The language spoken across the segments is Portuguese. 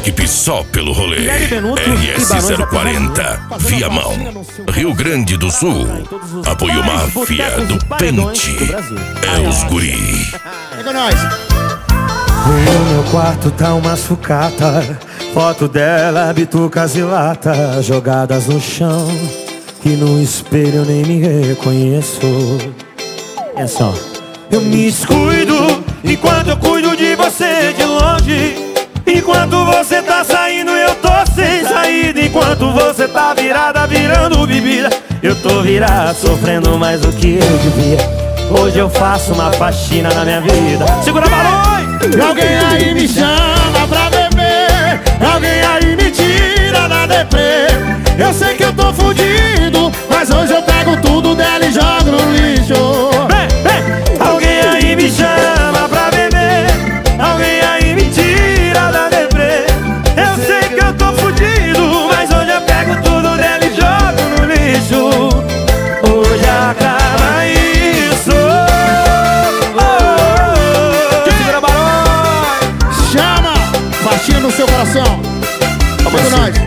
equipe só pelo rolê. RS040, Viamão, Rio Grande do Sul. Apoio Máfia do Pente. É os guri. Pega nós. No meu quarto tá uma sucata, foto dela, bitucas e lata jogadas no chão, que no espelho eu nem me reconheço. É só. Eu me descuido enquanto eu cuido de você de longe. Enquanto você tá saindo eu tô sem saída. Enquanto você tá virada virando bebida, eu tô virado sofrendo mais do que eu devia. Hoje eu faço uma faxina na minha vida. Segura a balões! Alguém aí me chama pra beber, alguém aí me tira da deprê. Eu sei que eu tô fudido, mas hoje eu pego tudo dela e jogo no lixo. Alguém aí me chama pra beber, alguém aí me tira da deprê. Eu sei que eu tô fudido, mas hoje eu pego tudo dela e jogo no lixo. Hoje acaba isso. Segura a balões! Chama! Faxina no seu coração. Vamos nós.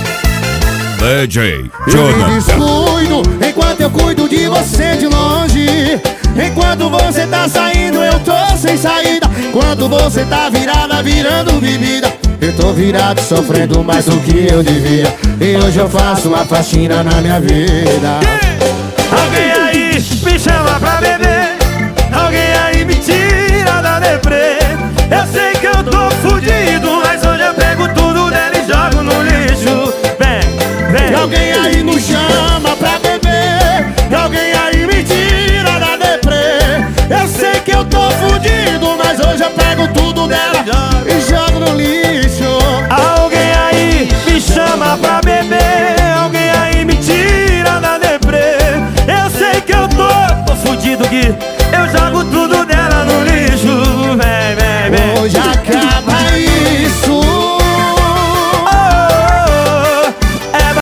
DJ Eu me Jonathan. descuido enquanto eu cuido de você de longe. Enquanto você tá saindo eu tô sem saída. Enquanto você tá virada virando bebida, eu tô virado sofrendo mais do que eu devia. E hoje eu faço uma faxina na minha vida. Alguém aí me chama pra beber, alguém aí me tira da deprê. Eu sei que eu tô fudido, mas hoje eu pego tudo dela e jogo no lixo. Vem, vem. Alguém aí nos chama pra beber, alguém aí me tira da deprê. Eu sei que eu tô fudido, mas hoje eu pego tudo dela e jogo no lixo. Alguém aí me chama pra beber, alguém aí me tira da deprê. Eu sei que eu tô fudido, que eu jogo tudo dela